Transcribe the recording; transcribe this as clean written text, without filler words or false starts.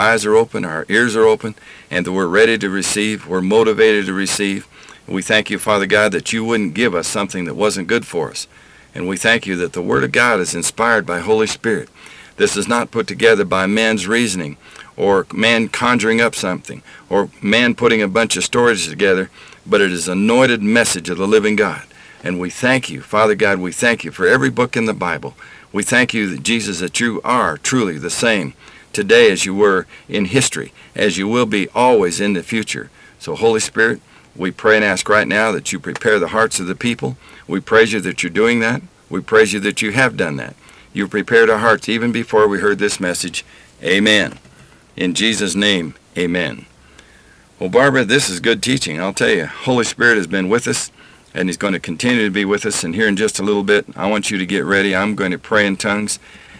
eyes are open, our ears are open, and that we're ready to receive, we're motivated to receive. We thank you, Father God, that you wouldn't give us something that wasn't good for us. And we thank you that the Word of God is inspired by Holy Spirit. This is not put together by man's reasoning, or man conjuring up something, or man putting a bunch of stories together, but it is anointed message of the living God. And we thank you, Father God, we thank you for every book in the Bible. We thank you, that Jesus, that you are truly the same today as you were in history, as you will be always in the future. So, Holy Spirit, we pray and ask right now that you prepare the hearts of the people. We praise you that you're doing that. We praise you that you have done that. You've prepared our hearts even before we heard this message. Amen. In Jesus' name, amen. Well, Barbara, this is good teaching. I'll tell you, Holy Spirit has been with us, and he's going to continue to be with us. And here in just a little bit, I want you to get ready. I'm going to pray in tongues.